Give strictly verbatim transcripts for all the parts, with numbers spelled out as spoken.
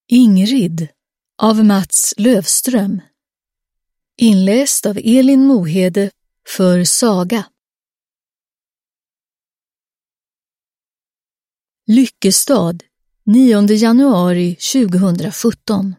Ingrid av Mats Lövström. Inläst av Elin Mohede för Saga. Lyckestad, nionde januari tjugohundrasjutton.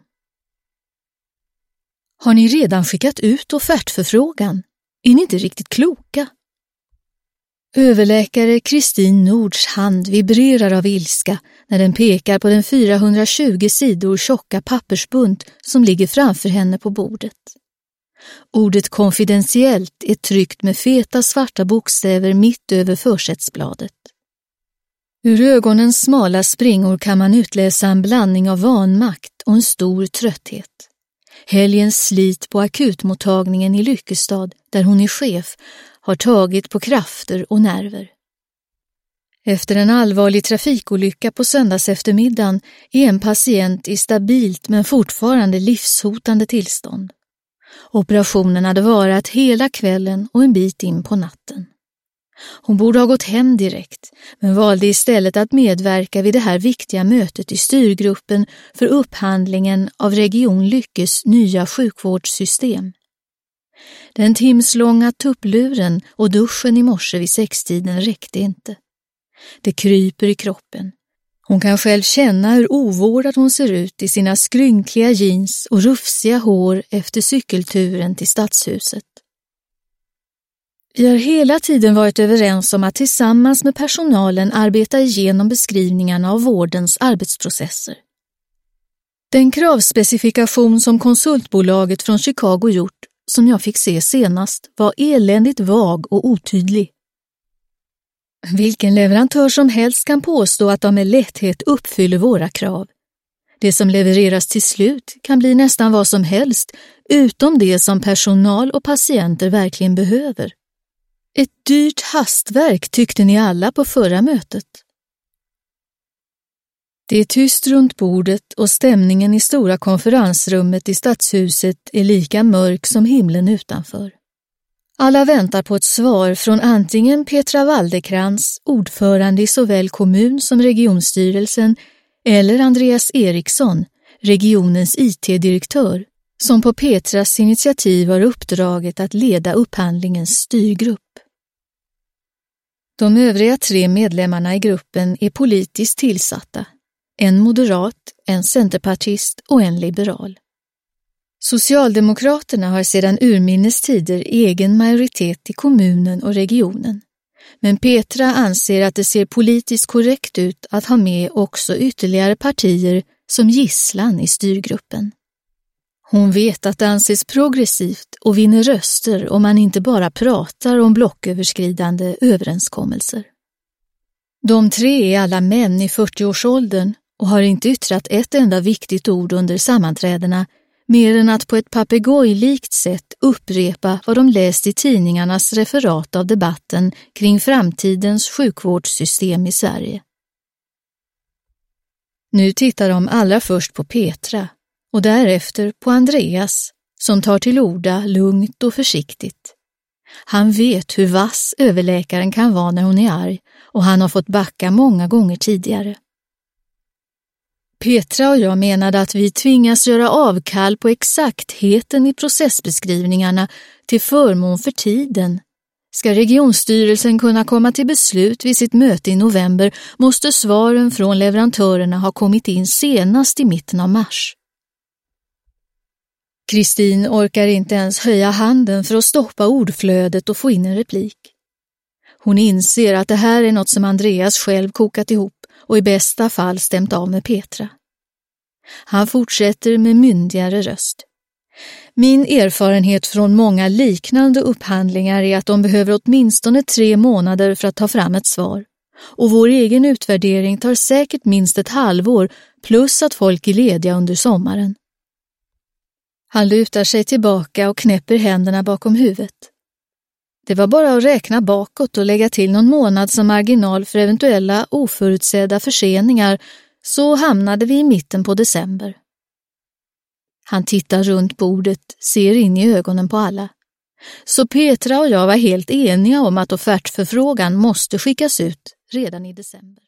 Har ni redan skickat ut offertförfrågan? Är ni inte riktigt kloka? Överläkare Kristin Nords hand vibrerar av ilska när den pekar på den fyrahundratjugo sidor tjocka pappersbunt som ligger framför henne på bordet. Ordet konfidentiellt är tryckt med feta svarta bokstäver mitt över försättsbladet. Ur ögonens smala springor kan man utläsa en blandning av vanmakt och en stor trötthet. Helgens slit på akutmottagningen i Lyckestad, där hon är chef, har tagit på krafter och nerver. Efter en allvarlig trafikolycka på söndags eftermiddagen är en patient i stabilt men fortfarande livshotande tillstånd. Operationen hade varat hela kvällen och en bit in på natten. Hon borde ha gått hem direkt, men valde istället att medverka vid det här viktiga mötet i styrgruppen för upphandlingen av Region Lyckes nya sjukvårdssystem. Den timslånga tuppluren och duschen i morse vid sextiden räckte inte. Det kryper i kroppen. Hon kan själv känna hur ovårdad hon ser ut i sina skrynkliga jeans och rufsiga hår efter cykelturen till stadshuset. Vi har hela tiden varit överens om att tillsammans med personalen arbeta igenom beskrivningarna av vårdens arbetsprocesser. Den kravspecifikation som konsultbolaget från Chicago gjort, som jag fick se senast, var eländigt vag och otydlig. Vilken leverantör som helst kan påstå att de med lätthet uppfyller våra krav. Det som levereras till slut kan bli nästan vad som helst, utom det som personal och patienter verkligen behöver. Ett dyrt hastverk tyckte ni alla på förra mötet. Det är tyst runt bordet och stämningen i stora konferensrummet i stadshuset är lika mörk som himlen utanför. Alla väntar på ett svar från antingen Petra Waldekrans, ordförande i såväl kommun som regionstyrelsen, eller Andreas Eriksson, regionens I T-direktör, som på Petras initiativ har uppdraget att leda upphandlingens styrgrupp. De övriga tre medlemmarna i gruppen är politiskt tillsatta. En moderat, en centerpartist och en liberal. Socialdemokraterna har sedan urminnes tider egen majoritet i kommunen och regionen. Men Petra anser att det ser politiskt korrekt ut att ha med också ytterligare partier som gisslan i styrgruppen. Hon vet att det anses progressivt och vinner röster om man inte bara pratar om blocköverskridande överenskommelser. De tre är alla män i fyrtioårsåldern och har inte yttrat ett enda viktigt ord under sammanträdena, mer än att på ett papegojlikt sätt upprepa vad de läst i tidningarnas referat av debatten kring framtidens sjukvårdssystem i Sverige. Nu tittar de allra först på Petra och därefter på Andreas, som tar till orda lugnt och försiktigt. Han vet hur vass överläkaren kan vara när hon är arg, och han har fått backa många gånger tidigare. Petra och jag menade att vi tvingas göra avkall på exaktheten i processbeskrivningarna till förmån för tiden. Ska regionstyrelsen kunna komma till beslut vid sitt möte i november måste svaren från leverantörerna ha kommit in senast i mitten av mars. Kristin orkar inte ens höja handen för att stoppa ordflödet och få in en replik. Hon inser att det här är något som Andreas själv kokat ihop och i bästa fall stämt av med Petra. Han fortsätter med myndigare röst. Min erfarenhet från många liknande upphandlingar är att de behöver åtminstone tre månader för att ta fram ett svar. Och vår egen utvärdering tar säkert minst ett halvår, plus att folk är lediga under sommaren. Han lutar sig tillbaka och knäpper händerna bakom huvudet. Det var bara att räkna bakåt och lägga till någon månad som marginal för eventuella oförutsedda förseningar, så hamnade vi i mitten på december. Han tittar runt bordet, ser in i ögonen på alla. Så Petra och jag var helt eniga om att offertförfrågan måste skickas ut redan i december.